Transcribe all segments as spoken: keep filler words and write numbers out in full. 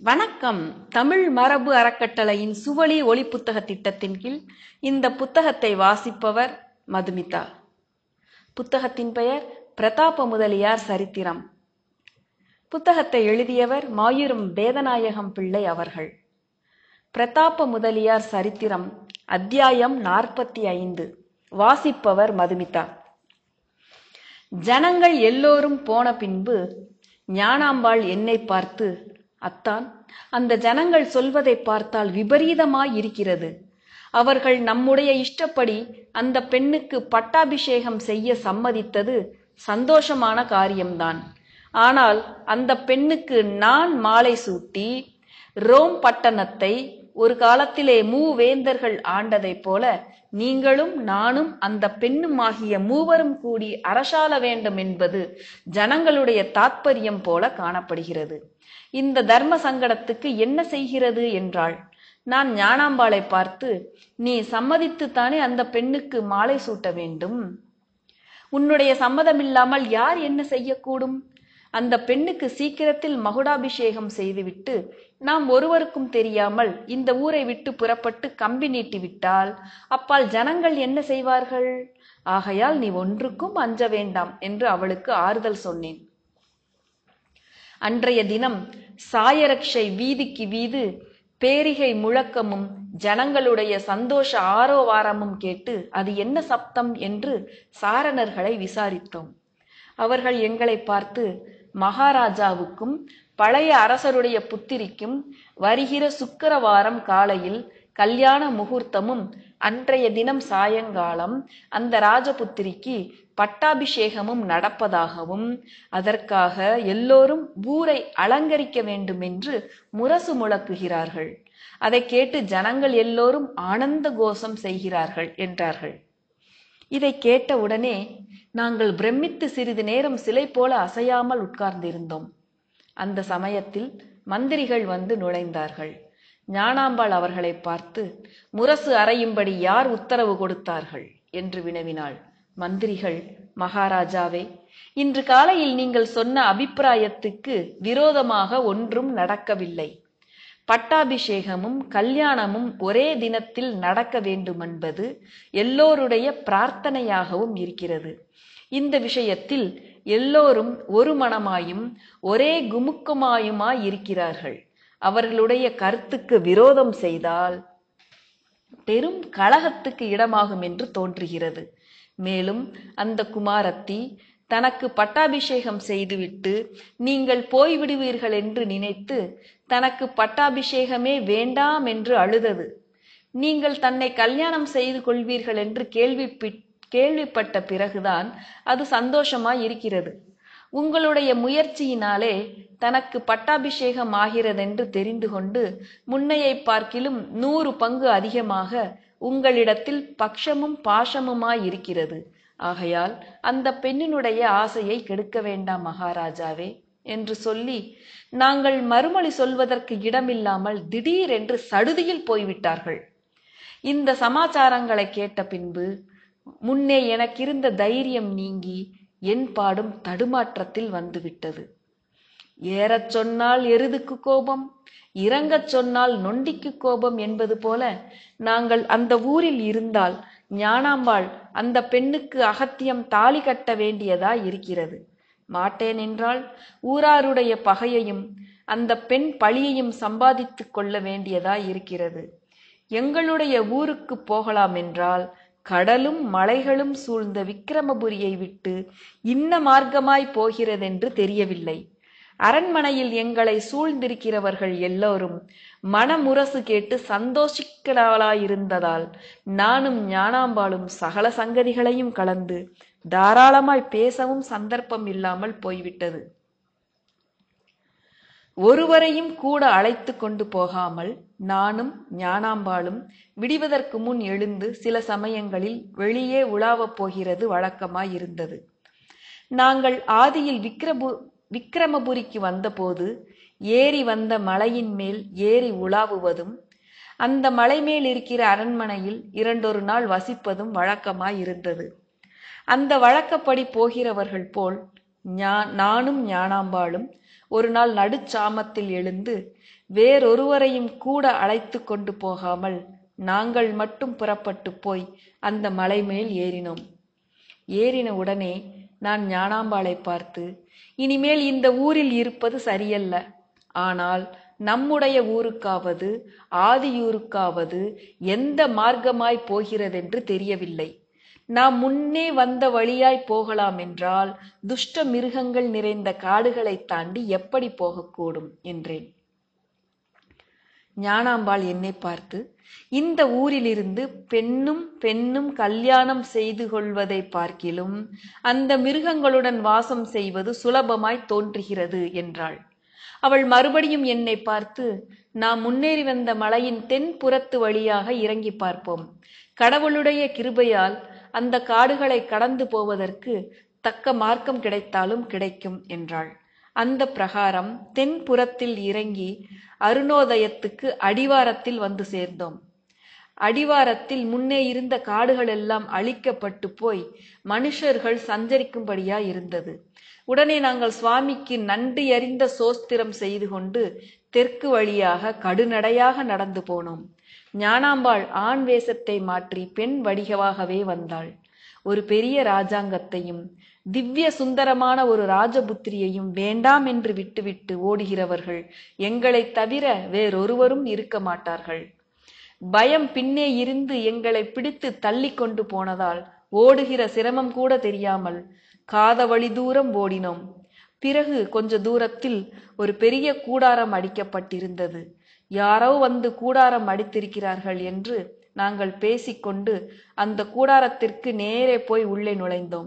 வணக்கம். தமிழ் மரபு அறக்கட்டளையின் சுவழி ஒளி புத்தக திட்டத்தின் கீழ் இந்த புத்தகத்தை வாசிப்பவர் மதுமிதா. புத்தகத்தின் பெயர் பிரதாப முதலியார் சரித்திரம். புத்தகத்தை எழுதியவர் மாயூரம் வேதநாயகம் பிள்ளை அவர்கள். பிரதாப முதலியார் சரித்திரம், அத்தியாயம் நாற்பத்தி ஐந்து. வாசிப்பவர் மதுமிதா. ஜனங்கள் எல்லோரும் போன பின்பு ஞானாம்பாள் என்னை பார்த்து, அத்தான், அந்த ஜனங்கள் சொல்வதை பார்த்தால் விபரீதமாய் இருக்கிறது. அவர்கள் நம்முடைய இஷ்டப்படி அந்த பெண்ணுக்கு பட்டாபிஷேகம் செய்ய சம்மதித்தது சந்தோஷமான காரியம்தான். ஆனால் அந்த பெண்ணுக்கு நான் மாலை சூட்டி ரோம் பட்டணத்தை ஒரு காலத்திலே மூவேந்தர்கள் ஆண்டதைப் போல நீங்களும் நானும் அந்த பெண்ணுமாகிய மூவரும் கூடி அரசாள வேண்டும் என்பது ஜனங்களுடைய தாத்பரியம் போல காணப்படுகிறது. இந்த தர்ம சங்கடத்துக்கு என்ன செய்கிறது என்றாள். நான் ஞானாம்பாளை பார்த்து, நீ சம்மதித்துத்தானே அந்த பெண்ணுக்கு மாலை சூட்ட வேண்டும். உன்னுடைய சம்மதமில்லாமல் யார் என்ன செய்யக்கூடும்? அந்த பெண்ணுக்கு சீக்கிரத்தில் மகுடாபிஷேகம் செய்துவிட்டு நாம் ஒருவருக்கும் தெரியாமல் இந்த ஊரை விட்டு புறப்பட்டு கம்பி நீட்டி விட்டால் அப்பால் ஜனங்கள் என்ன செய்வார்கள்? ஆகையால் நீ ஒன்றுக்கும் அஞ்ச வேண்டாம் என்று அவளுக்கு ஆறுதல் சொன்னேன். அன்றைய தினம் சாயரக்ஷை வீதிக்கு வீது பேரிகை முழக்கமும் ஜனங்களுடைய சந்தோஷ ஆரோவாரமும் கேட்டு அது என்ன சப்தம் என்று சாரணர்களை விசாரித்தோம். அவர்கள் எங்களை பார்த்து, மகாராஜாவுக்கும் பழைய அரசருடைய புத்திரிக்கும் வருகிற சுக்கிரவாரம் காலையில் கல்யாண முகூர்த்தமும் அன்றைய தினம் சாயங்காலம் அந்த ராஜபுத்திரிக்கு பட்டாபிஷேகமும் நடப்பதாகவும் அதற்காக எல்லோரும் ஊரை அலங்கரிக்க வேண்டும் என்று முரசு முழக்குகிறார்கள். அதை கேட்டு ஜனங்கள் எல்லோரும் ஆனந்த கோஷம் செய்கிறார்கள் என்றார்கள். இதை கேட்ட உடனே நாங்கள் பிரமித்து சிறிது நேரம் சிலை போல அசையாமல் உட்கார்ந்திருந்தோம். அந்த சமயத்தில் மந்திரிகள் வந்து நுழைந்தார்கள். ஞானாம்பாள் அவர்களை பார்த்து, முரசு அறையும்படி யார் உத்தரவு கொடுத்தார்கள் என்று வினவினாள். மந்திரிகள், மகாராஜாவே, இன்று காலையில் நீங்கள் சொன்ன அபிப்பிராயத்துக்கு விரோதமாக ஒன்றும் நடக்கவில்லை. பட்டாபிஷேகமும் கல்யாணமும் ஒரே தினத்தில் நடக்க வேண்டுமென்பது எல்லோருடைய பிரார்த்தனையாகவும் இருக்கிறது. இந்த விஷயத்தில் எல்லோரும் ஒரு மனமாயும் ஒரே குமுக்கமாயுமாய் இருக்கிறார்கள். அவர்களுடைய கருத்துக்கு விரோதம் செய்தால் பெரும் கலகத்துக்கு இடமாகும் என்று தோன்றுகிறது. மேலும் அந்த குமாரத்தி தனக்கு பட்டாபிஷேகம் செய்துவிட்டு நீங்கள் போய்விடுவீர்கள் என்று நினைத்து தனக்கு பட்டாபிஷேகமே வேண்டாம் என்று அழுதது. நீங்கள் தன்னை கல்யாணம் செய்து கொள்வீர்கள் என்று கேள்வி கேள்விப்பட்ட பிறகுதான் அது சந்தோஷமாய் இருக்கிறது. உங்களுடைய முயற்சியினாலே தனக்கு பட்டாபிஷேகம் ஆகிறதென்று தெரிந்து கொண்டு முன்னையை பார்க்கிலும் நூறு பங்கு அதிகமாக உங்களிடத்தில் பக்ஷமும் பாசமுமாய் இருக்கிறது. ஆகையால் அந்த பெண்ணினுடைய ஆசையை கெடுக்க வேண்டாம் மகாராஜாவே என்று சொல்லி நாங்கள் மறுமொழி சொல்வதற்கு இடமில்லாமல் திடீரென்று சடுதியில் போய்விட்டார்கள். இந்த சமாச்சாரங்களை கேட்ட பின்பு முன்னே எனக்கிருந்த தைரியம் நீங்கி என் பாடும் தடுமாற்றத்தில் வந்துவிட்டது. ஏறச் சொன்னால் எருதுக்கு கோபம், இறங்கச் சொன்னால் நொண்டிக்கு கோபம் என்பது போல நாங்கள் அந்த ஊரில் இருந்தால் ஞானாம்பாள் அந்த பெண்ணுக்கு அகத்தியம் தாலி கட்ட வேண்டியதா இருக்கிறது. மாட்டேன் என்றால் ஊராருடைய பகையையும் அந்த பெண் பழியையும் சம்பாதித்து கொள்ள வேண்டியதா இருக்கிறது. எங்களுடைய ஊருக்கு போகலாம் என்றால் கடலும் மலைகளும் சூழ்ந்த விக்கிரமபுரியை விட்டு இன்ன மார்க்கமாய் போகிறதென்று தெரியவில்லை. அரண்மனையில் எங்களை சூழ்ந்திருக்கிறவர்கள் எல்லோரும் மனமுரசு கேட்டு சந்தோஷிக்கலாயிருந்ததால் நானும் ஞானாம்பாளும் சகல சங்கதிகளையும் கலந்து தாராளமாய் பேசவும் சந்தர்ப்பம் இல்லாமல் போய்விட்டது. ஒருவரையும் கூட அழைத்து கொண்டு போகாமல் நானும் ஞானாம்பாளும் விடிவதற்கு முன் எழுந்து சில சமயங்களில் வெளியே உலாவப் போகிறது வழக்கமாயிருந்தது. நாங்கள் ஆதியில் விக்கிரபு விக்கிரமபுரிக்கு வந்தபோது ஏறி வந்த மலையின் மேல் ஏறி உலாவுவதும் அந்த மலை மேல் இருக்கிற அரண்மனையில் இரண்டொரு நாள் வசிப்பதும் வழக்கமாயிருந்தது. அந்த வழக்கப்படி போகிறவர்கள் போல் நானும் ஞானாம்பாளும் ஒரு நாள் நடுச்சாமத்தில் எழுந்து வேறொருவரையும் கூட அழைத்து கொண்டு போகாமல் நாங்கள் மட்டும் புறப்பட்டு போய் அந்த மலை மேல் ஏறினோம். ஏறின உடனே நான் ஞானாம்பாளை பார்த்து, இனிமேல் இந்த ஊரில் இருப்பது சரியல்ல. ஆனால் நம்முடைய ஊருக்காவது ஆதியூருக்காவது எந்த மார்க்கமாய் போகிறதென்று தெரியவில்லை. நாம் முன்னே வந்த வழியாய் போகலாம் என்றால் துஷ்ட மிருகங்கள் நிறைந்த காடுகளை தாண்டி எப்படி போகக்கூடும் என்றேன். ஞானாம்பாள் என்னை பார்த்து, இந்த ஊரிலிருந்து பெண்ணும் பெண்ணும் கல்யாணம் செய்து கொள்வதை பார்க்கிலும் அந்த மிருகங்களுடன் வாசம் செய்வது சுலபமாய் தோன்றுகிறது என்றாள். அவள் மறுபடியும் என்னை பார்த்து, நாம் முன்னேறி வந்த மலையின் தென்புறத்து வழியாக இறங்கி பார்ப்போம். கடவுளுடைய கிருபையால் அந்த காடுகளை கடந்து போவதற்கு தக்க மார்க்கம் கிடைத்தாலும் கிடைக்கும் என்றாள். அந்த பிரகாரம் தென்புறத்தில் இறங்கி அருணோதயத்துக்கு அடிவாரத்தில் வந்து சேர்ந்தோம். அடிவாரத்தில் முன்னே இருந்த காடுகள் எல்லாம் அழிக்கப்பட்டு போய் மனுஷர்கள் சஞ்சரிக்கும்படியா இருந்தது. உடனே நாங்கள் சுவாமிக்கு நன்றி அறிந்த சோஸ்திரம் செய்து கொண்டு தெற்கு வழியாக கடுநடையாக நடந்து போனோம். ஞானாம்பாள் ஆண் வேஷத்தை மாற்றி பெண் வடிகவாகவே வந்தாள். ஒரு பெரிய ராஜாங்கத்தையும் திவ்ய சுந்தரமான ஒரு ராஜபுத்திரியையும் வேண்டாம் என்று விட்டுவிட்டு ஓடுகிறவர்கள் எங்களை தவிர வேறொருவரும் இருக்க மாட்டார்கள். பயம் பின்னே இருந்து எங்களை பிடித்து தள்ளி கொண்டு போனதால் ஓடுகிற சிரமம் கூட தெரியாமல் காதவழி தூரம் ஓடினோம். பிறகு கொஞ்ச தூரத்தில் ஒரு பெரிய கூடாரம் அடிக்கப்பட்டிருந்தது. யாரோ வந்து கூடாரம் அடித்திருக்கிறார்கள் என்று நாங்கள் பேசிக்கொண்டு அந்த கூடாரத்திற்கு நேரே போய் உள்ளே நுழைந்தோம்.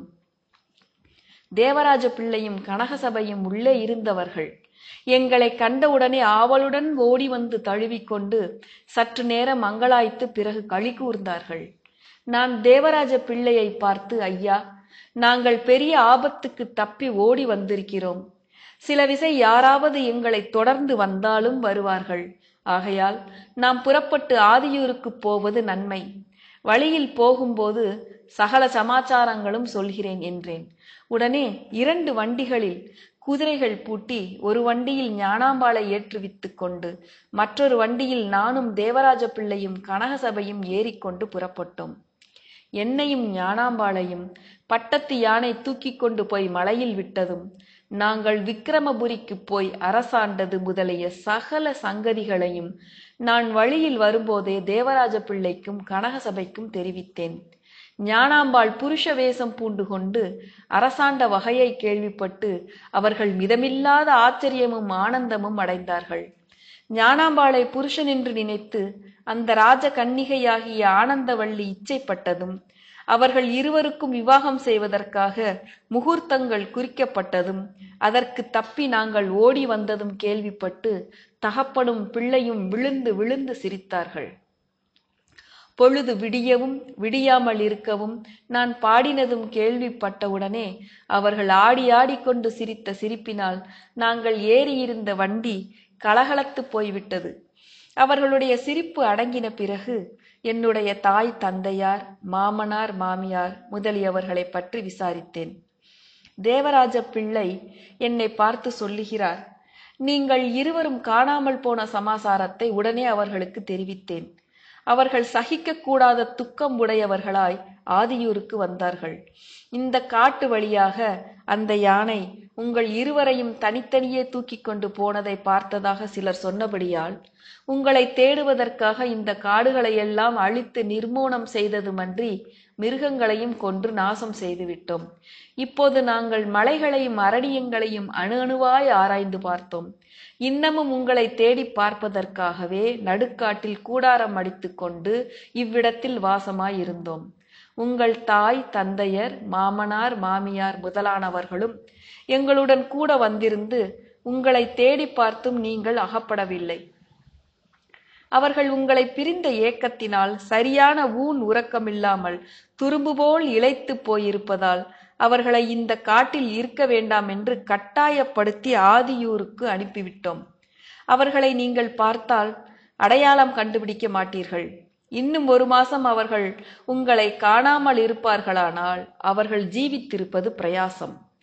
தேவராஜ பிள்ளையும் கனகசபையும் உள்ளே இருந்தவர்கள் எங்களை கண்டவுடனே ஆவலுடன் ஓடி வந்து தழுவிக்கொண்டு சற்று நேரம் மங்களாய்த்து பிறகு களி கூர்ந்தார்கள். நான் தேவராஜ பிள்ளையை பார்த்து, ஐயா, நாங்கள் பெரிய ஆபத்துக்கு தப்பி ஓடி வந்திருக்கிறோம். சில விசை யாராவது எங்களை தொடர்ந்து வந்தாலும் வருவார்கள். ஆகையால் நாம் புறப்பட்டு ஆதியூருக்கு போவது நன்மை. வழியில் போகும்போது சகல சமாச்சாரங்களும் சொல்கிறேன் என்றேன். உடனே இரண்டு வண்டிகளில் குதிரைகள் பூட்டி ஒரு வண்டியில் ஞானாம்பாளை ஏற்றுவித்து கொண்டு மற்றொரு வண்டியில் நானும் தேவராஜ பிள்ளையும் கனகசபையும் ஏறிக்கொண்டு புறப்பட்டோம். என்னையும் ஞானாம்பாளையும் பட்டத்து யானை தூக்கி கொண்டு போய் மலையில் விட்டதும் நாங்கள் விக்கிரமபுரிக்கு போய் அரசாண்டது முதலிய சகல சங்கதிகளையும் நான் வழியில் வரும்போதே தேவராஜ பிள்ளைக்கும் கனகசபைக்கும் தெரிவித்தேன். ஞானாம்பாள் புருஷ வேஷம் பூண்டு கொண்டு அரசாண்ட வகையை கேள்விப்பட்டு அவர்கள் மிதமில்லாத ஆச்சரியமும் ஆனந்தமும் அடைந்தார்கள். ஞானாம்பாளை புருஷன் என்று நினைத்து அந்த ராஜ கன்னிகையாகிய ஆனந்தவள்ளி இச்சைப்பட்டதும் அவர்கள் இருவருக்கும் விவாகம் செய்வதற்காக முகூர்த்தங்கள் குறிக்கப்பட்டதும் அதற்கு தப்பி நாங்கள் ஓடி வந்ததும் கேள்விப்பட்டு தகப்பனும் பிள்ளையும் விழுந்து விழுந்து சிரித்தார்கள். பொழுது விடியவும் விடியாமல் இருக்கவும் நான் பாடினதும் கேள்விப்பட்டவுடனே அவர்கள் ஆடி ஆடிக்கொண்டு சிரித்த சிரிப்பினால் நாங்கள் ஏறியிருந்த வண்டி கலகலத்து போய்விட்டது. அவர்களுடைய சிரிப்பு அடங்கின பிறகு என்னுடைய தாய் தந்தையார், மாமனார், மாமியார் முதலியவர்களை பற்றி விசாரித்தேன். தேவராஜ பிள்ளை என்னை பார்த்து சொல்லுகிறார், நீங்கள் இருவரும் காணாமல் போன சமாசாரத்தை உடனே அவர்களுக்கு தெரிவித்தேன். அவர்கள் சகிக்க கூடாத துக்கம் உடையவர்களாய் ஆதியூருக்கு வந்தார்கள். இந்த காட்டு வழியாக அந்த யானை உங்கள் இருவரையும் தனித்தனியே தூக்கி கொண்டு போனதை பார்த்ததாக சிலர் சொன்னபடியால் உங்களை தேடுவதற்காக இந்த காடுகளை எல்லாம் அழித்து நிர்மூலம் செய்ததுமன்றி மிருகங்களையும் கொன்று நாசம் செய்துவிட்டோம். இப்போது நாங்கள் மலைகளையும் அரணியங்களையும் அணு அணுவாய் ஆராய்ந்து பார்த்தோம். இன்னமும் உங்களை தேடி பார்ப்பதற்காகவே நடுக்காட்டில் கூடாரம் அடித்து கொண்டு இவ்விடத்தில் வாசமாயிருந்தோம். உங்கள் தாய் தந்தையர், மாமனார், மாமியார் முதலானவர்களும் எங்களுடன் கூட வந்திருந்து உங்களை தேடி பார்த்தும் நீங்கள் அகப்படவில்லை. அவர்கள் உங்களை பிரிந்த ஏக்கத்தினால் சரியான ஊன் உறக்கமில்லாமல் துரும்பு போல் இளைத்து போயிருப்பதால் அவர்களை இந்த காட்டில் இருக்க வேண்டாம் என்று கட்டாயப்படுத்தி ஆதியூருக்கு அனுப்பிவிட்டோம். அவர்களை நீங்கள் பார்த்தால் அடையாளம் கண்டுபிடிக்க மாட்டீர்கள். இன்னும் ஒரு மாசம் அவர்கள் உங்களை காணாமல் இருப்பார்களானால் அவர்கள் ஜீவித்திருப்பது பிரயாசம்.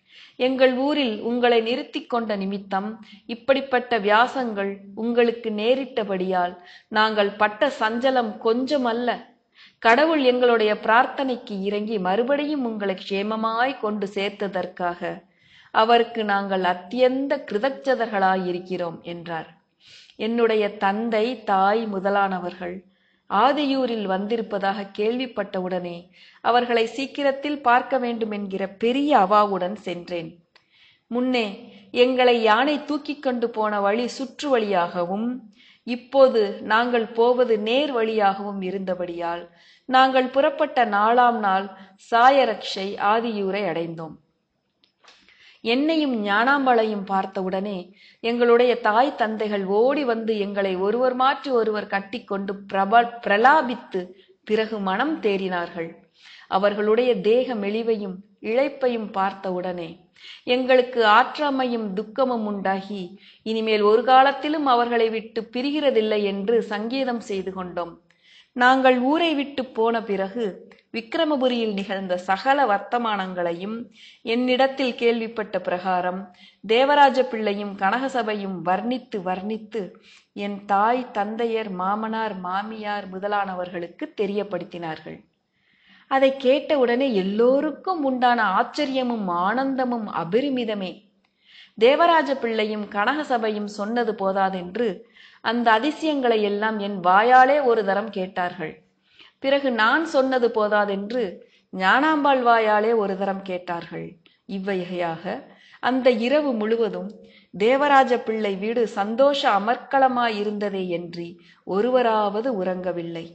எங்கள் ஊரில் உங்களை நிறுத்தி கொண்ட நிமித்தம் இப்படிப்பட்ட வியாசங்கள் உங்களுக்கு நேரிட்டபடியால் நாங்கள் பட்ட சஞ்சலம் கொஞ்சமல்ல. கடவுள் எங்களுடைய பிரார்த்தனைக்கு இறங்கி மறுபடியும் உங்களை க்ஷேமமாய் கொண்டு சேர்த்ததற்காக அவருக்கு நாங்கள் அத்தியந்த கிருதஜதர்களாயிருக்கிறோம் என்றார். என்னுடைய தந்தை, தாய் முதலானவர்கள் ஆதியூரில் வந்திருப்பதாக கேள்விப்பட்டவுடனே அவர்களை சீக்கிரத்தில் பார்க்க வேண்டும் என்கிற பெரிய அவாவுடன் சென்றேன். முன்னே எங்களை யானை தூக்கி கொண்டு போன வழி சுற்று வழியாகவும் இப்போது நாங்கள் போவது நேர் வழியாகவும் இருந்தபடியால் நாங்கள் புறப்பட்ட நாலாம் நாள் சாயரக்ஷை ஆதியூரை அடைந்தோம். என்னையும் ஞானாம்பாளையும் பார்த்தவுடனே எங்களுடைய தாய் தந்தைகள் ஓடி வந்து எங்களை ஒருவர் மாற்றி ஒருவர் கட்டி கொண்டு பிரப பிரலாபித்து பிறகு மனம் தேறினார்கள். அவர்களுடைய தேக மெலிவையும் இழைப்பையும் பார்த்தவுடனே எங்களுக்கு ஆற்றாமையும் துக்கமும் உண்டாகி இனிமேல் ஒரு காலத்திலும் அவர்களை விட்டு பிரிகிறதில்லை என்று சங்கீதம் செய்து கொண்டோம். நாங்கள் ஊரை விட்டு போன பிறகு விக்கிரமபுரியில் நிகழ்ந்த சகல வர்த்தமானங்களையும் என்னிடத்தில் கேள்விப்பட்ட பிரகாரம் தேவராஜ பிள்ளையும் கனகசபையும் வர்ணித்து வர்ணித்து என் தாய் தந்தையர் மாமனார் மாமியார் முதலானவர்களுக்கு தெரியப்படுத்தினார்கள். அதை கேட்டவுடனே எல்லோருக்கும் உண்டான ஆச்சரியமும் ஆனந்தமும் அபரிமிதமே. தேவராஜ பிள்ளையும் கனகசபையும் சொன்னது போதாதென்று அந்த அதிசயங்களை எல்லாம் என் வாயாலே ஒரு தரம் கேட்டார்கள். பிறகு நான் சொன்னது போதாதென்று ஞானாம்பாள் வாயாலே ஒரு தரம் கேட்டார்கள். இவ்வகையாக அந்த இரவு முழுவதும் தேவராஜ பிள்ளை வீடு சந்தோஷ அமர்க்களமாயிருந்ததே என்று ஒருவராவது உறங்கவில்லை.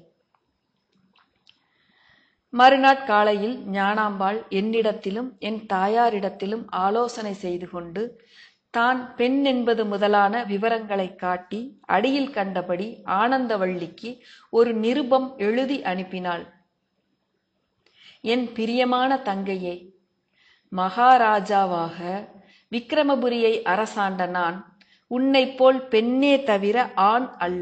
மறுநாட்காலையில் ஞானாம்பாள் என்னிடத்திலும் என் தாயாரிடத்திலும் ஆலோசனை செய்து கொண்டு தான் பெண் என்பது முதலான விவரங்களை காட்டி அடியில் கண்டபடி ஆனந்தவள்ளிக்கு ஒரு நிருபம் எழுதி அனுப்பினாள். என் பிரியமான தங்கையே, மகாராஜாவாக விக்கிரமபுரியை அரசாண்ட நான் உன்னை போல் பெண்ணே தவிர ஆண் அல்ல.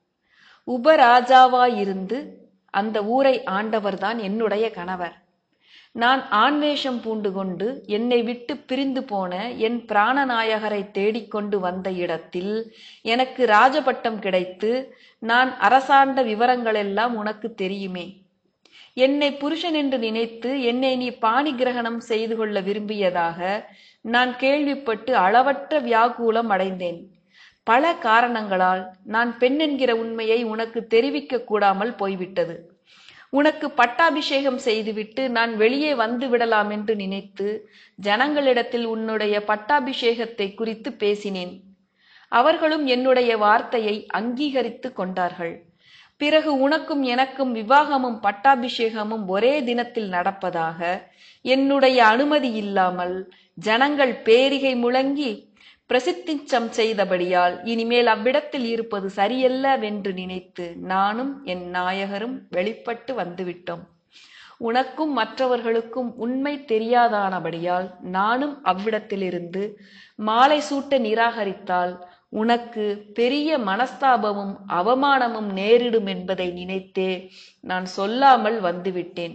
உபராஜாவாயிருந்து அந்த ஊரை ஆண்டவர்தான் என்னுடைய கணவர். நான் ஆண்வேஷம் பூண்டு கொண்டு என்னை விட்டு பிரிந்து போன என் பிராணநாயகரை தேடிக்கொண்டு வந்த இடத்தில் எனக்கு ராஜபட்டம் கிடைத்து நான் அரசாண்ட விவரங்களெல்லாம் உனக்கு தெரியுமே. என்னை புருஷன் என்று நினைத்து என்னை நீ பாணி கிரகணம் செய்து கொள்ள விரும்பியதாக நான் கேள்விப்பட்டு அளவற்ற வியாகுலம் அடைந்தேன். பல காரணங்களால் நான் பெண் என்கிற உண்மையை உனக்கு தெரிவிக்க கூடாமல் போய்விட்டது. உனக்கு பட்டாபிஷேகம் செய்துவிட்டு நான் வெளியே வந்து விடலாம் என்று நினைத்து ஜனங்களிடத்தில் உன்னுடைய பட்டாபிஷேகத்தை குறித்து பேசினேன். அவர்களும் என்னுடைய வார்த்தையை அங்கீகரித்து கொண்டார்கள். பிறகு உனக்கும் எனக்கும் விவாகமும் பட்டாபிஷேகமும் ஒரே தினத்தில் நடப்பதாக என்னுடைய அனுமதி இல்லாமல் ஜனங்கள் பேரிகை முழங்கி பிரசித்திச்சம் செய்தபடியால் இனிமேல் அவ்விடத்தில் இருப்பது சரியல்லவென்று நினைத்து நானும் என் நாயகரும் வெளிப்பட்டு வந்துவிட்டோம். உனக்கும் மற்றவர்களுக்கும் உண்மை தெரியாதானபடியால் நானும் அவ்விடத்திலிருந்து மாலை சூட்ட நிராகரித்தால் உனக்கு பெரிய மனஸ்தாபமும் அவமானமும் நேரிடும் என்பதை நினைத்தே நான் சொல்லாமல் வந்துவிட்டேன்.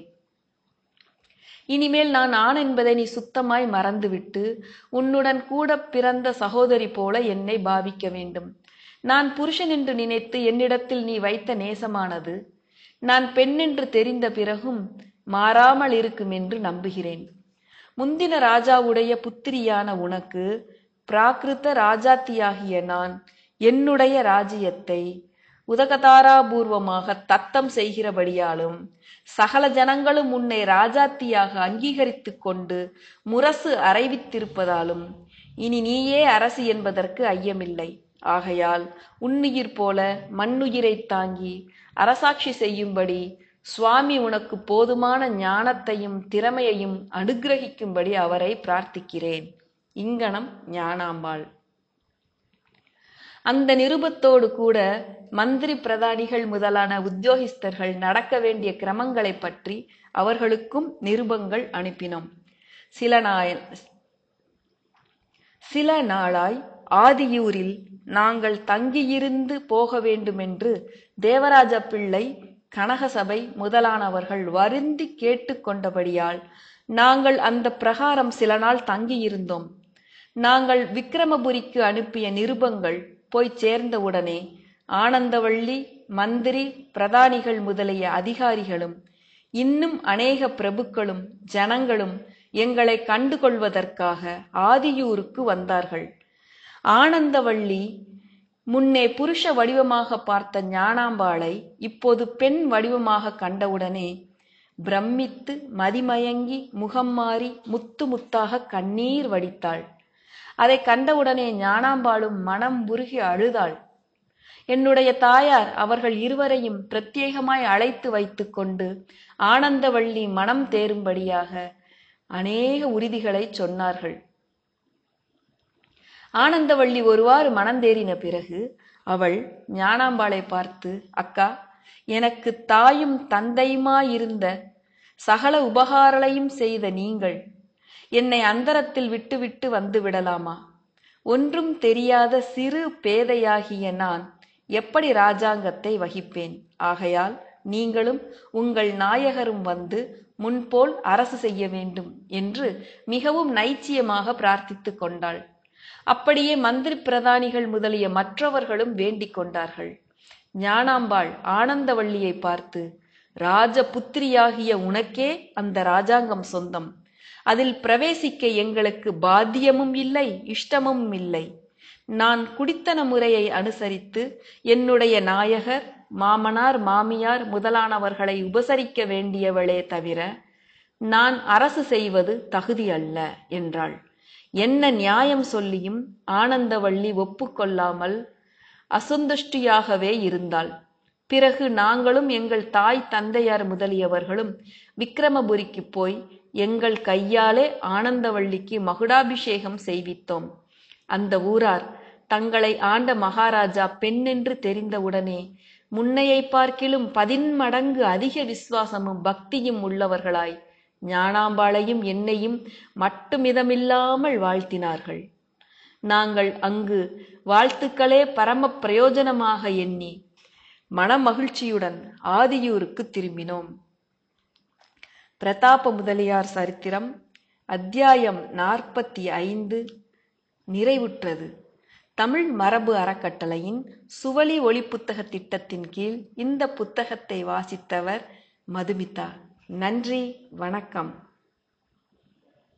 இனிமேல் நான் ஆண் என்பதை நீ சுத்தமாய் மறந்துவிட்டு உன்னுடன் கூட பிறந்த சகோதரி போல என்னை பாவிக்க வேண்டும். நான் புருஷன் என்று நினைத்து என்னிடத்தில் நீ வைத்த நேசமானது நான் பெண் என்று தெரிந்த பிறகும் மாறாமல் இருக்கும் என்று நம்புகிறேன். முந்தின ராஜாவுடைய புத்திரியான உனக்கு பிராகிருத ராஜாத்தியாகிய நான் என்னுடைய ராஜ்யத்தை உதகதாராபூர்வமாக தத்தம் செய்கிறபடியாலும் சகல ஜனங்களும் உன்னை ராஜாத்தியாக அங்கீகரித்து கொண்டு முரசு அறைவித்திருப்பதாலும் இனி நீயே அரசு என்பதற்கு ஐயமில்லை. ஆகையால் உன்னுயிர் போல மண்ணுயிரை தாங்கி அரசாட்சி செய்யும்படி சுவாமி உனக்கு போதுமான ஞானத்தையும் திறமையையும் அனுகிரகிக்கும்படி அவரை பிரார்த்திக்கிறேன். இங்கனம் ஞானாம்பாள். அந்த நிருபத்தோடு கூட மந்திரி பிரதானிகள் முதலான உத்தியோகஸ்தர்கள் நடக்க வேண்டிய கிரமங்களை பற்றி அவர்களுக்கும் நிருபங்கள் அனுப்பினோம். சில நாய சில நாளாய் ஆதியூரில் நாங்கள் தங்கியிருந்து போக வேண்டுமென்று தேவராஜ பிள்ளை கனகசபை முதலானவர்கள் வருந்தி கேட்டு கொண்டபடியால் நாங்கள் அந்த பிரகாரம் சில நாள் தங்கியிருந்தோம். நாங்கள் விக்கிரமபுரிக்கு அனுப்பிய நிருபங்கள் போய் சேர்ந்தவுடனே ஆனந்தவள்ளி, மந்திரி, பிரதானிகள் முதலிய அதிகாரிகளும் இன்னும் அநேக பிரபுக்களும் ஜனங்களும் எங்களை கண்டுகொள்வதற்காக ஆதியூருக்கு வந்தார்கள். ஆனந்தவள்ளி முன்னே புருஷ வடிவமாக பார்த்த ஞானாம்பாளை இப்போது பெண் வடிவமாக கண்டவுடனே பிரமித்து மதிமயங்கி முகம் மாறி முத்து முத்தாக கண்ணீர் வடித்தாள். அதை கண்டவுடனே ஞானாம்பாளும் மனம் உருகி அழுதாள். என்னுடைய தாயார் அவர்கள் இருவரையும் பிரத்யேகமாய் அழைத்து வைத்து கொண்டு ஆனந்தவள்ளி மனம் தேரும்படியாக அநேக உறுதிகளை சொன்னார்கள். ஆனந்தவள்ளி ஒருவாறு மனந்தேறின பிறகு அவள் ஞானாம்பாளை பார்த்து, அக்கா, எனக்கு தாயும் தந்தையுமாயிருந்த சகல உபகாரங்களையும் செய்த நீங்கள் என்னை அந்தரத்தில் விட்டுவிட்டு வந்து விடலாமா? ஒன்றும் தெரியாத சிறு பேதையாகிய நான் எப்படி ராஜாங்கத்தை வகிப்பேன்? ஆகையால் நீங்களும் உங்கள் நாயகரும் வந்து முன்போல் அரசு செய்ய வேண்டும் என்று மிகவும் நைச்சியமாக பிரார்த்தித்து கொண்டாள். அப்படியே மந்திரி பிரதானிகள் முதலிய மற்றவர்களும் வேண்டிக் கொண்டார்கள். ஞானாம்பாள் ஆனந்தவள்ளியை பார்த்து, ராஜபுத்திரியாகிய உனக்கே அந்த ராஜாங்கம் சொந்தம். அதில் பிரவேசிக்க எங்களுக்கு பாத்தியமும் இல்லை, இஷ்டமும் இல்லை. நான் குடித்தன முறையை அனுசரித்து என்னுடைய நாயகர், மாமனார், மாமியார் முதலானவர்களை உபசரிக்க வேண்டியவளே தவிர நான் அரசு செய்வது தகுதி அல்ல என்றாள். என்ன நியாயம் சொல்லியும் ஆனந்தவள்ளி ஒப்புக்கொள்ளாமல் அசந்துஷ்டியாகவே இருந்தாள். பிறகு நாங்களும் எங்கள் தாய் தந்தையார் முதலியவர்களும் விக்கிரமபுரிக்கு போய் எங்கள் கையாலே ஆனந்தவள்ளிக்கு மகுடாபிஷேகம் செய்வித்தோம். அந்த ஊரார் தங்களை ஆண்ட மகாராஜா பெண் என்று தெரிந்தவுடனே முன்னையை பார்க்கிலும் பதின்மடங்கு அதிக விசுவாசமும் பக்தியும் உள்ளவர்களாய் ஞானாம்பாளையும் என்னையும் மட்டுமிதமில்லாமல் வாழ்த்தினார்கள். நாங்கள் அங்கு வாழ்த்துக்களே பரம பிரயோஜனமாக எண்ணி மனமகிழ்ச்சியுடன் ஆதியூருக்கு திரும்பினோம். பிரதாப முதலியார் சரித்திரம் அத்தியாயம் நாற்பத்தி ஐந்து நிறைவுற்றது. தமிழ் மரபு அறக்கட்டளையின் சுவழி ஒளி புத்தக திட்டத்தின் கீழ் இந்த புத்தகத்தை வாசித்தவர் மதுமிதா. நன்றி, வணக்கம்.